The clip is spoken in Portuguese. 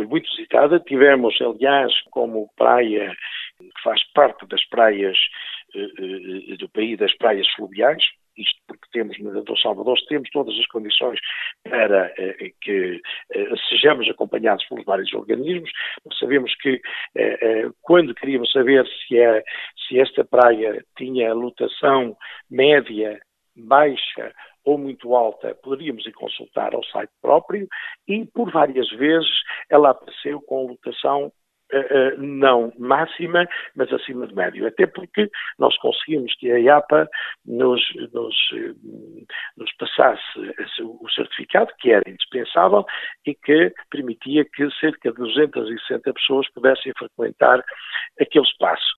foi muito visitada. Tivemos, aliás, como praia que faz parte das praias do país, das praias fluviais, isto porque temos no Salvador, temos todas as condições para que sejamos acompanhados pelos vários organismos. Nós sabemos que quando queríamos saber se esta praia tinha lotação média, baixa ou muito alta, poderíamos ir consultar ao site próprio e por várias vezes ela apareceu com lotação não máxima, mas acima de médio. Até porque nós conseguimos que a IAPA nos passasse o certificado, que era indispensável, e que permitia que cerca de 260 pessoas pudessem frequentar aquele espaço.